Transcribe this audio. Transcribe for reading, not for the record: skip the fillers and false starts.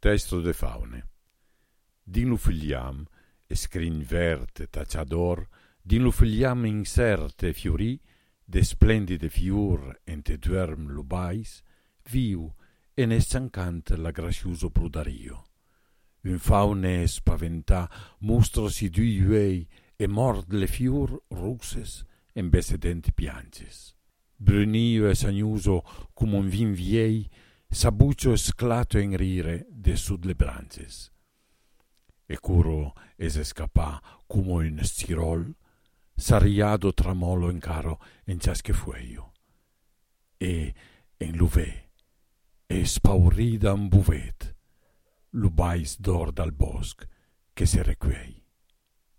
Testo de faune. Din lo figliam, e scrin verde tacciador, din lo figliam inserte fiori, de splendide fior ente duerm lubais, viu e ne s'ancanta la gracioso brudario. Un faune spaventà mostrosi dui uei e mord le fior russes en besedenti pianges. Brunio e sagnuso come un vin viei, s'abbuccio sclato in rire de sud le branches. E curo es escapà come un stirol, s'arriado tramolo in caro in ciasche fueio. E en l'uve, e spaurida un buvet, l'ubais d'or dal bosc che se requei.